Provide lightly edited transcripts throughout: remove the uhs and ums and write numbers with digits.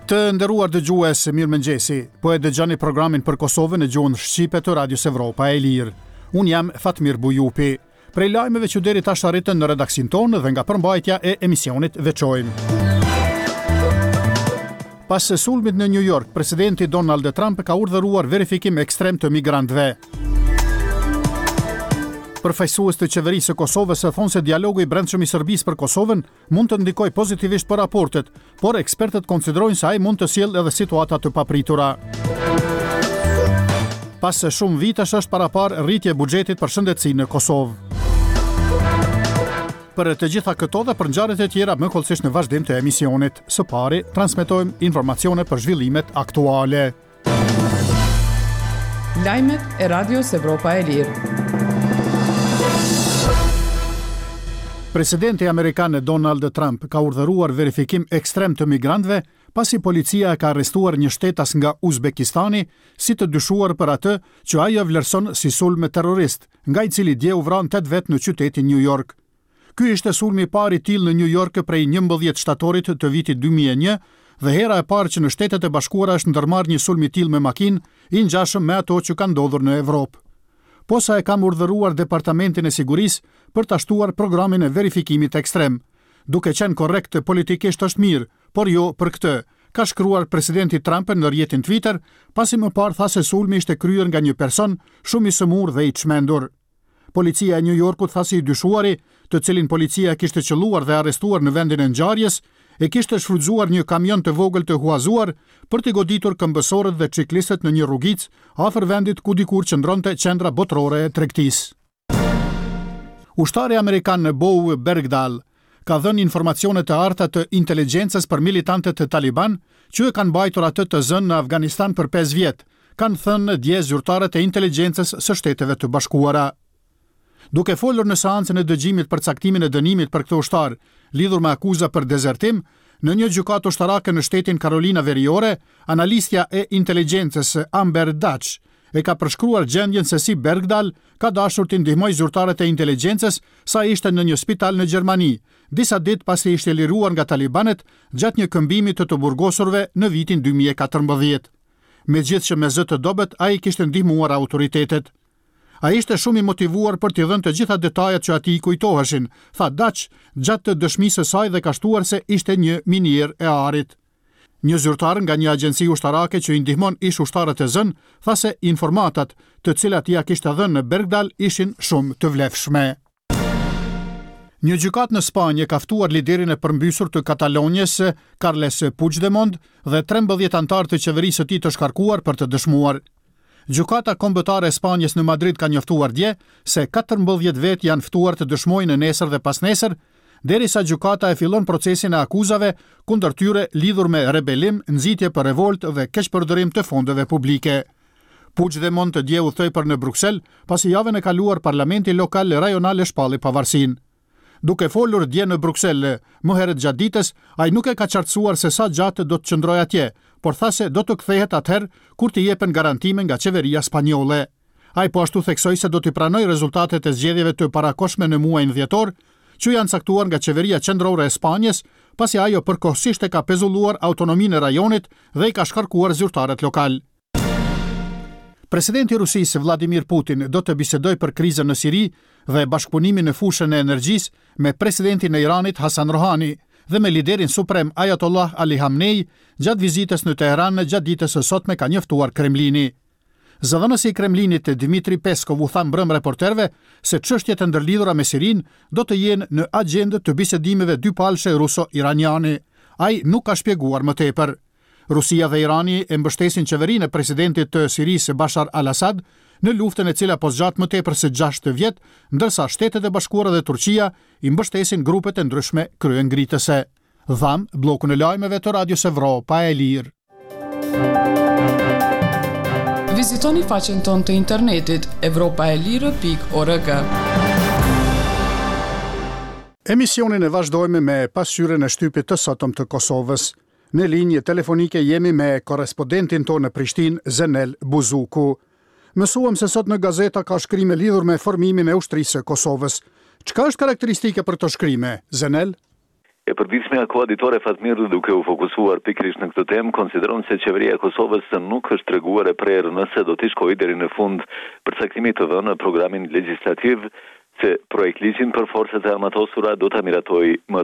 Të nderuar dëgjues, mirëmëngjesi. Po e dëgjoni programin për Kosovën në gjuhën shqipe të Radios Evropa e Lirë. Unë jam Fatmir Bujupi. Prej lajmeve që deri tash arritën në redaksin tonë dhe nga përmbajtja e emisionit veçojmë. Pas sulmit në New York, presidenti Donald Trump ka urdhëruar verifikim ekstrem të migrantëve. Përfaqësues të qeverisë së Kosovës thonë se dialogu i brendshëm i Serbisë për Kosovën mund të ndikojë pozitivisht për raportet, por ekspertët konsiderojnë se ai mund të sjellë edhe situata të papritura. Pas shumë vitesh është parapar rritje e buxhetit për shëndetësi në Kosovë. Për të gjitha këto dhe për ngjarjet e tjera më kollësisht në vazhdim të emisionit. Së pari, transmetojmë informacione për zhvillimet aktuale. Lajmet e Radios Evropa e Lirë. Presidenti amerikan Donald Trump ka urdhëruar verifikim ekstrem të migrantëve pasi policia ka arrestuar një shtetas nga Uzbekistani si të dyshuar për atë që ai e vlerëson si sulm terrorist, nga i cili dje u vran 8 vet në qytetin New York. Ky ishte sulmi i parë i tillë në New York prej 11 shtatorit të vitit 2001 dhe hera e parë që në Shtetet e Bashkuara është ndërmarrë një sulm i tillë me makinë i ngjashëm me ato që kanë ndodhur në Evropë. Posa e kam urdhëruar Departamentin e Sigurisë për ta shtuar programin e verifikimit ekstrem. Duke qenë korrekt politikisht është mirë, por jo për këtë, ka shkruar presidenti Trump në rrjetin Twitter, pasi më parë tha se sulmi ishte kryer nga një person shumë i sëmurë dhe i çmendur. Policia e New Yorkut tha se i dyshuari, të cilin policia kishte qelluar dhe arrestuar në vendin e ngjarjes, e kishte shfrytzuar një kamion të vogël të huazuar për të goditur këmbësorët dhe ciklistët në një rrugicë afër vendit ku dikur qëndronte qendra botërore e tregtisë. Ushtari amerikan Bo Bergdahl ka dhënë informacione të arta të inteligjencës për militantët e Taliban që e kanë mbajtur atë të zënë në Afganistan për 5 vjet, kanë thënë dje zyrtarët e inteligjencës së Shteteve të Bashkuara. Duke folur në seancën e dëgjimit për caktimin e dënimit për këtë ushtar, lidhur me akuza për dezertim, në një gjykatë ushtarake në shtetin Carolina Veriore, analistja e inteligjencës Amber Dutch e ka përshkruar gjendjen se si Bergdahl ka dashur të ndihmojë zyrtarët e inteligjencës sa ishte në një spital në Gjermani, disa ditë pasi ishte liruar nga talibanet gjatë një këmbimi të burgosurve në vitin 2014. Megjithëse me zë të dobët, ai kishte ndihmuar autoritetet. Ai ishte shumë i motivuar për t'i dhënë të gjitha detajat që atij kujtoheshin, tha Dutch gjatë të dëshmisë së saj dhe ka shtuar se ishte një minier e arit. Një zyrtar nga një agjenci ushtarake që i ndihmon ish ushtarët e zën, tha se informatat të cilat ia kishte dhënë në Bergdahl ishin shumë të vlefshme. Një gjykatë në Spanjë ka ftuar liderin e përmbysur të Katalonjes, Carles Puigdemont, dhe 13 anëtar të qeverisë së tij të shkarkuar për të dëshmuar. Gjykata kombëtare e Spanjës në Madrid ka njoftuar dje se 14 vet janë ftuar të dëshmojnë në nesër dhe pasnesër, derisa gjykata e fillon procesin e akuzave kundër tyre lidhur me rebelim, nxitje për revolt dhe keqpërdorim të fondeve publike. Puigdemont dje udhtoi për në Bruksel, pasi javën e kaluar parlamenti lokal rajonal e shpalli pavarësinë. Duke folur dje në Bruksel, më herët gjatë ditës, ai nuk e ka qartësuar se sa gjatë do të qëndrojë atje, por tha se do të kthehet atëherë kur t'i jepen garantime nga qeveria spanjolle. Ai po ashtu theksoi se do t'i pranojë rezultatet e zgjedhjeve të parakohshme në muajin dhjetor, që janë caktuar nga qeveria qendrore e Spanjës, pasi ajo përkohësisht e ka pezulluar autonominë e rajonit dhe i ka shkarkuar zyrtarët lokal. Presidenti i Rusisë Vladimir Putin do të bisedojë për krizën në Siri dhe bashkëpunimin në fushën e energjisë me presidentin e Iranit Hasan Rohani dhe me liderin suprem Ayatollah Ali Khamenei gjatë vizitës në Teheran gjatë ditës së sotme, ka njoftuar Kremlini. Zëdhënësi i Kremlinit Dmitri Peskov u tha mbrëm reporterëve se çështjet e ndërlidhura me Sirin do të jenë në agjendë të bisedimeve dypalshe ruso-iraniane. Ai nuk ka shpjeguar më tepër. Rusia dhe Irani e mbështesin qeverinë e presidentit të Sirisë Bashar al-Assad në luftën e cila po zgjat më tepër se 6 vjet, ndërsa Shtetet e Bashkuara dhe Turqia i mbështesin grupet e ndryshme kryengritëse. Dham bllokun e lajmeve të Radios Evropa e Lirë. Vizitoni faqen tonë të internetit evropaelire.org. Emisionin e vazhdojmë me pasqyrën e shtypit të sotëm të Kosovës. Në linjë telefonike jemi me korrespondentin tonë në Prishtinë, Zenel Buzuku. Mësuam se sot në gazeta ka shkrime lidhur me formimin e ushtrisë së Kosovës. Çka është karakteristike për këto shkrime, Zenel? E përditshmja koaditore Fatmir, duke u fokusuar pikërisht në këtë temë, konsideron se qeveria e Kosovës nuk është treguar e prerë nëse do t'i shkojë deri në fund përcaktimit të dhënë në programin legjislativ se projekt ligjin për forcat e armatosura do ta miratoj më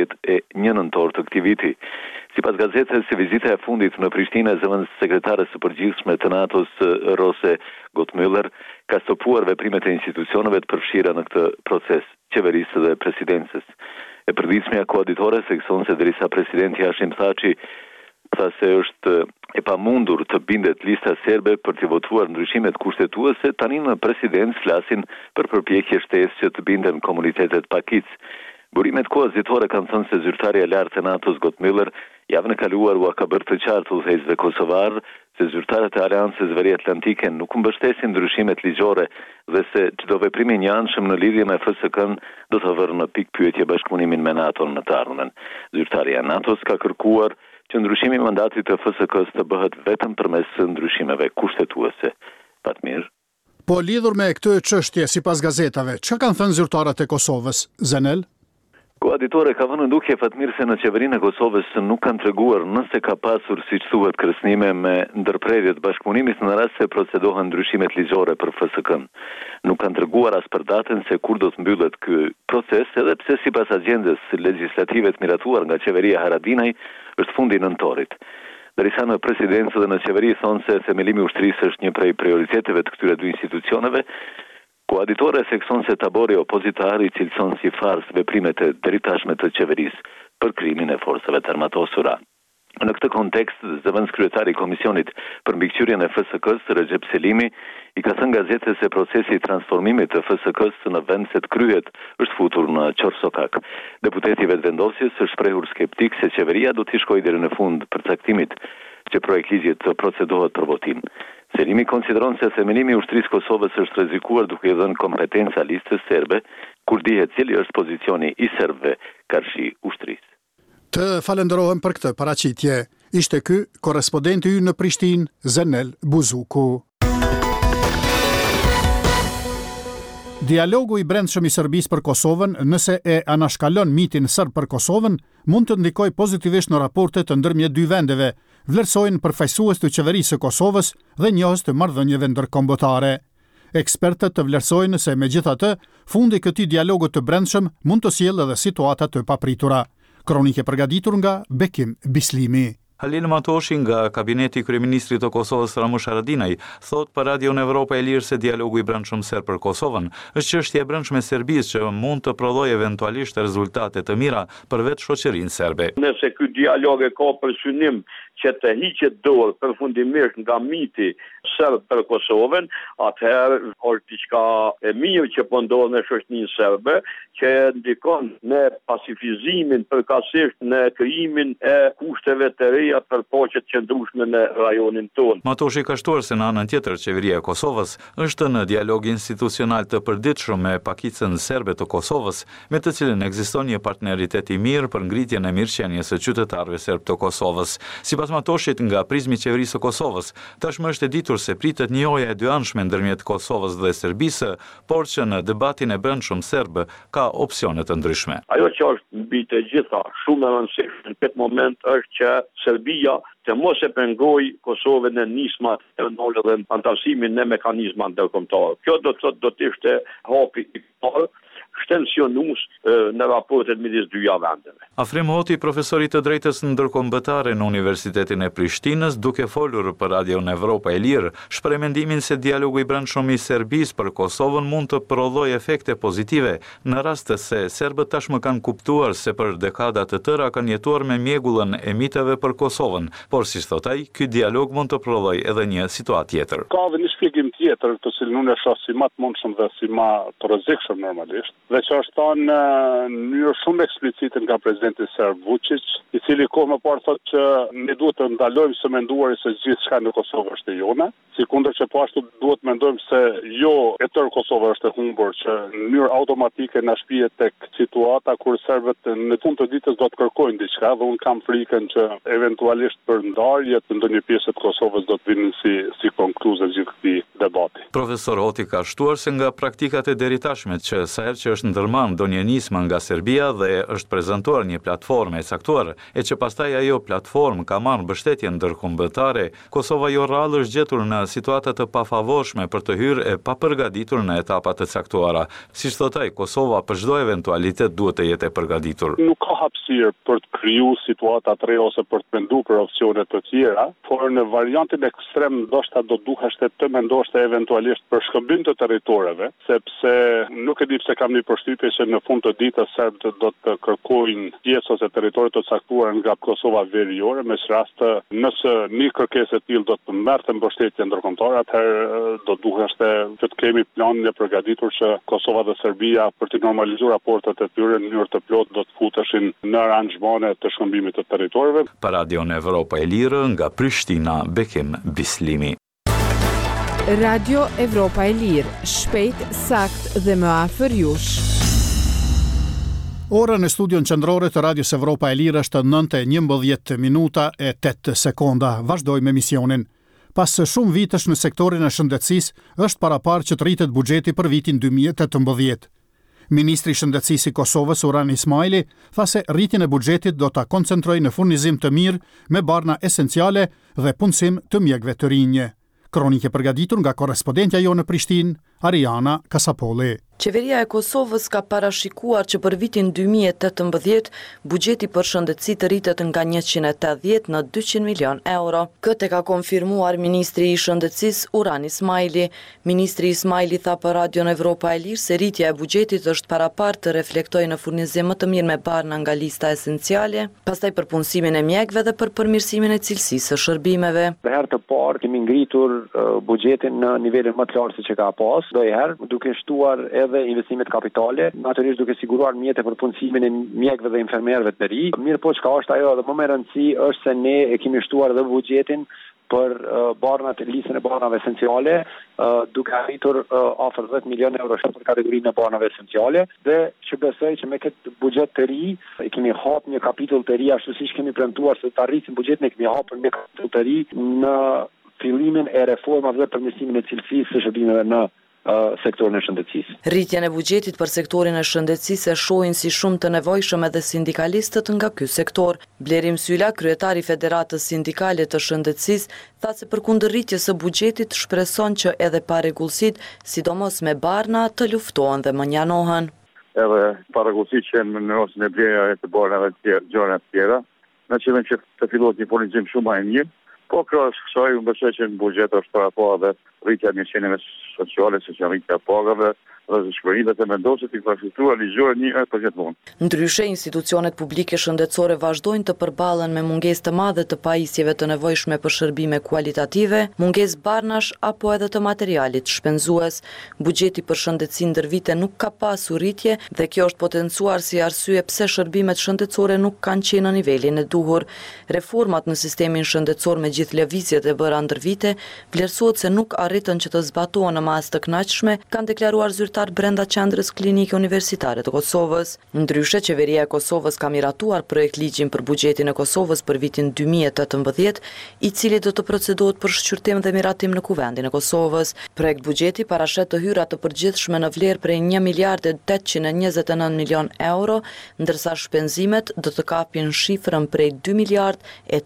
31 nëntor të këtij viti. Sipas gazetës, vizita e fundit në Prishtinë e zëvendës sekretares së përgjithshme të NATO-s Rose Gottmüller ka stopuar veprimet e institucioneve të përfshira në këtë proces, qeverisë dhe presidencës. E përditshmja koaditore thekson se derisa presidenti Hashim Thaçi tha se është e pamundur të bindet lista serbe për të votuar ndryshimet kushtetuese, tani në presidencë flasin për përpjekje shtesë që të binden komunitetet pakic. Burimet koazitore kanë thënë se zyrtarja e lartë e NATO-s Gottmüller javën e kaluar u ka bërë të qartë udhëheqësve kosovar se zyrtarët e Aleancës Veriatlantike nuk mbështesin ndryshimet ligjore dhe se çdo veprim i njëanshëm në lidhje me FSK-n do të vërë në pikë pyetje bashkëpunimin me NATO-n në të ardhmen. Zyrtarja e NATO-s ka kërkuar që ndryshimi i mandatit të FSK-s të bëhet vetëm përmes ndryshimeve kushtetuese. Fatmir. Po lidhur me këtë çështje sipas gazetave, çka kanë thënë zyrtarët e Kosovës, Zenel? Koaditore ka vënë ndukje Fatmir se në qeverinë e Kosovës nuk kanë treguar nëse ka pasur, siç thuhet, kërcënime me ndërprerje të bashkëpunimit në rast se procedohen ndryshimet ligjore për FSK-n. Nuk kanë treguar as për datën se kur do të mbyllet ky proces, edhe pse sipas agjendës legjislative të miratuar nga qeveria Haradinaj është fundi nëntorit. Derisa në presidencë dhe në qeveri thonë se themelimi i ushtrisë është një prej prioriteteve të këtyre dy institucioneve, koaditore thekson se tabori opozitar i cilëson si fars veprimet e deritashme të qeverisë për krimin e forcave të armatosura. Në këtë kontekst, zëvendës kryetari i Komisionit për mbikëqyrjen e FSK-s, Recep Selimi, i ka thënë gazetës se procesi i transformimit të FSK-s në vend se të kryhet është futur në qorsokak. Deputeti vetëvendosjes është shprehur skeptik se qeveria do t'i shkojë deri në fund përcaktimit që projekt ligjit të procedohet për votim. Selimi konsideron se themelimi i ushtrisë Kosovës është rrezikuar duke i dhënë kompetenca listës serbe, kur dihet cili është pozicioni i serbëve karshi ushtrisë. Të falenderohem për këtë paraqitje. Ishte ky korrespondenti ynë në Prishtinë, Zenel Buzuku. Dialogu i brendshëm i Serbisë për Kosovën, nëse e anashkalon mitin serb për Kosovën, mund të ndikojë pozitivisht në raportet të ndërmjet dy vendeve, vlerësojnë përfaqësues të qeverisë së Kosovës dhe njohës të marrëdhënieve ndërkombëtare. Ekspertët të vlerësojnë se megjithatë, fundi i këtij dialogu të brendshëm mund të sjellë edhe situata të papritura. Kronike përgatitur nga Bekim Bislimi. Halil Matoshi nga kabineti i kryeministrit të Kosovës Ramush Haradinaj thot për Radion Evropa e Lirë se dialogu i brendshëm serb për Kosovën është çështje e brendshme e Serbisë që mund të prodhojë eventualisht rezultate të mira për vetë shoqërinë serbe. Nëse ky dialog e ka për synim që të hiqet dorë përfundimisht nga miti serb për Kosovën, atëherë është diçka e mirë që po ndodh në shoqërinë serbe, që ndikon në pacifizimin përkatësisht në krijimin e kushteve të reja për paqe të qëndrueshme në rajonin tonë. Matoshi ka shtuar se në anën tjetër qeveria e Kosovës është në dialog institucional të përditshëm me pakicën serbe të Kosovës, me të cilën ekziston një partneritet i mirë për ngritjen e mirëqenies së qytetarëve serb të Kosovës. Sipas Matoshit, nga prizmi i qeverisë së Kosovës, tashmë është e ditur se pritet njohja e dyanshme ndërmjet Kosovës dhe Serbisë, por që në debatin e brendshëm serb ka opsione të ndryshme. Ajo që është mbi të gjitha shumë e rëndësishme në këtë moment është që Serbia të mos e pengoj Kosovën në nismat e ndonjë dhe antarësimin në mekanizma ndërkombëtar. Kjo do të thotë do të ishte hapi i parë shtensionues në raportet midis dyja vendeve. Afrim Hoti, profesori të drejtës ndërkombëtare në Universitetin e Prishtinës, duke folur për Radion Evropa e Lirë, shpreh mendimin se dialogu i brendshëm i Serbisë për Kosovën mund të prodhojë efekte pozitive në rast se serbët tashmë kanë kuptuar se për dekada të tëra kanë jetuar me mjegullën e miteve për Kosovën, por si thot ai, ky dialog mund të prodhojë edhe një situatë tjetër. Ka edhe një shpjegim tjetër, të cilin unë e shoh si më të mundshëm dhe si më të rrezikshëm normalisht, dhe që është thënë në mënyrë shumë eksplicite nga presidenti serb Vučić, i cili kohë më parë thotë që ne duhet të ndalojmë së menduari se gjithçka në Kosovë është e jona, sikundër që po ashtu duhet mendojmë se jo e tërë Kosova është e humbur, që në mënyrë automatike na shpihet tek situata kur serbët në fund të ditës do të kërkojnë diçka dhe unë kam frikën që eventualisht për ndarje të ndonjë pjesë të Kosovës do të vinin si konkluze gjithë këtij debati. debati. Profesor Oti ka shtuar se nga praktikat e deritashme që sa herë që është ndërmarrë ndonjë nismë nga Serbia dhe është prezantuar një platformë e caktuar, e që pastaj ajo platformë ka marrë mbështetje ndërkombëtare, Kosova jo rrallë është gjetur në situata të pafavorshme për të hyrë e papërgatitur në etapat të caktuara. Siç thot ai, Kosova për çdo eventualitet duhet të jetë e përgatitur. Nuk ka hapësirë për të krijuar situata të re ose për të menduar për opsione të tjera, por në variantin ekstrem ndoshta do duhesh të mendosh eventualisht për shkëmbim të territoreve, sepse nuk e di pse kam një përshtypje që në fund të ditës serbët do të kërkojnë pjesë ose territori të caktuara nga Kosova veriore, me rast nëse një kërkesë e tillë do të merrte mbështetje ndërkombëtare, atëherë do duhesh të kemi planin e përgatitur që Kosova dhe Serbia për të normalizuar raportet e tyre në mënyrë të plotë do të futeshin në aranxhmane të shkëmbimit të territoreve. Për Radion Evropa e Lirë nga Prishtina, Bekim Bislimi. Radio Evropa e Lirë, shpejt, sakt dhe më afër jush. Ora në studion qendrore të Radios Evropa e Lirë është 9:11 minuta e 8 sekonda. Vazhdojmë emisionin. Pas shumë vitesh në sektorin e shëndetësisë, është paraparë që të rritet buxheti për vitin 2018. Ministri i Shëndetësisë i Kosovës, Uran Ismaili, tha se rritjen e buxhetit do ta koncentrojë në furnizim të mirë me barna esenciale dhe punësim të mjekëve të rinj. Kronike përgatitur nga korrespondentja jo në Prishtinë, Ariana Kasapolli. Qeveria e Kosovës ka parashikuar që për vitin 2018 buxheti për shëndetësi të rritet nga 180 në 200 milion euro. Këtë ka konfirmuar Ministri i Shëndetësisë Uran Ismaili. Ministri Ismaili tha për Radion Evropa e Lirë se rritja e buxhetit është parapar të reflektojë në furnizim më të mirë me barna nga lista esenciale, pastaj për punësimin e mjekëve dhe për përmirësimin e cilësisë së shërbimeve. Për herë të parë kemi ngritur buxhetin në nivelin më të lartë se që ka pas, duke shtuar edhe investimet kapitale, natyrisht duke siguruar mjete për punësimin e mjekëve dhe infermerëve të ri. Mirë po çka është ajo edhe më e rëndësishme është se ne e kemi shtuar edhe buxhetin për barnat, listën e barnave esenciale, duke arritur afër 10 milion euro për kategorinë e barnave esenciale, dhe që besoj që me këtë buxhet të ri e kemi hapur një kapitull të ri, ashtu siç kemi premtuar se të arrisim buxhetin, e kemi hapur një kapitull të ri në fillimin e reformave dhe përmirësimin e cilësisë së shërbimeve në sektorin e shëndetësisë. Rritjen e buxhetit për sektorin e shëndetësisë e shohin si shumë të nevojshëm edhe sindikalistët nga ky sektor. Blerim Syla, kryetari i Federatës Sindikale të Shëndetësisë, tha se përkundër rritjes së buxhetit shpreson që edhe parregullsitë, sidomos me barna, të luftohen dhe më njanohen. Edhe parregullsitë që në nësin e blerja e të barnave të gjëra të tjera, në qëllim që të fillohet një furnizim shumë më i mirë. Po krahas kësaj, unë besoj që në buxhet është para pa dhe rritja e mirëqenieve sociale, si që rritja e pagave dhe shpërimet e vendoset infrastruktura ligjore një herë për gjithmonë. Ndryshe, institucionet publike shëndetësore vazhdojnë të përballen me mungesë të madhe të pajisjeve të nevojshme për shërbime kualitative, mungesë barnash apo edhe të materialit shpenzues. Buxheti për shëndetësi ndër vite nuk ka pasur rritje dhe kjo është potencuar si arsye pse shërbimet shëndetësore nuk kanë qenë në nivelin e duhur. Reformat në sistemin shëndetësor me gjithë lëvizjet e bëra ndër vite, vlerësohet se nuk arritën që të zbatohen në masë të kënaqshme, kanë deklaruar zyrtar brenda qendrës klinike universitare të Kosovës. Ndryshe, qeveria e Kosovës ka miratuar projekt ligjin për buxhetin e Kosovës për vitin 2018, i cili do të procedohet për shqyrtim dhe miratim në Kuvendin e Kosovës. Projekt buxheti parashet të hyra të përgjithshme në vlerë prej 1 miliard e 829 milion euro, ndërsa shpenzimet do të kapin shifrën prej 2 miliard e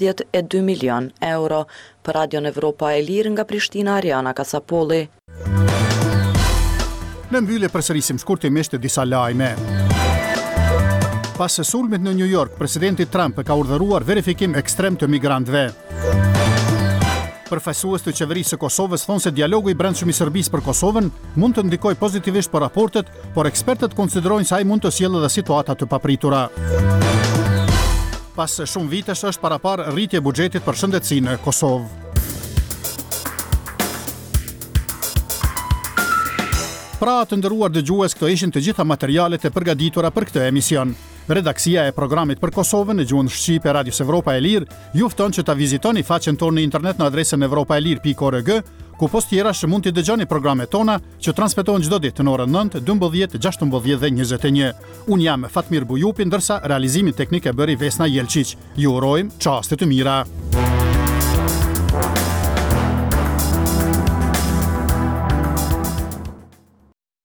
82 milion euro. Për Radion Evropa e Lirë nga Prishtina, Ariana Kasapolli. Në mbyllje përsërisim shkurtimisht disa lajme. Pas sulmit në New York, presidenti Trump ka urdhëruar verifikim ekstrem të migrantëve. Përfaqësues të qeverisë së Kosovës thonë se dialogu i brendshëm i Serbisë për Kosovën mund të ndikojë pozitivisht për raportet, por ekspertët konsiderojnë se ai mund të sjellë edhe situata të papritura. Pas shumë vitesh është parapar rritje buxhetit për shëndetësi në Kosovë. Pra të nderuar dëgjues, këto ishin të gjitha materialet e përgatitura për këtë emision. Redaksia e programit për Kosovën në gjuhën shqipe Radios Evropa e Lirë ju fton që ta vizitoni faqen tonë në internet në adresën evropaelir.org, ku post tjerash mund t'i dëgjoni programet tona që transmetohen çdo ditë në orën 9, 12, 16 dhe 21. Unë jam Fatmir Bujupi, ndërsa realizimin teknik e bëri Vesna Jelčić. Ju urojmë çaste të mira.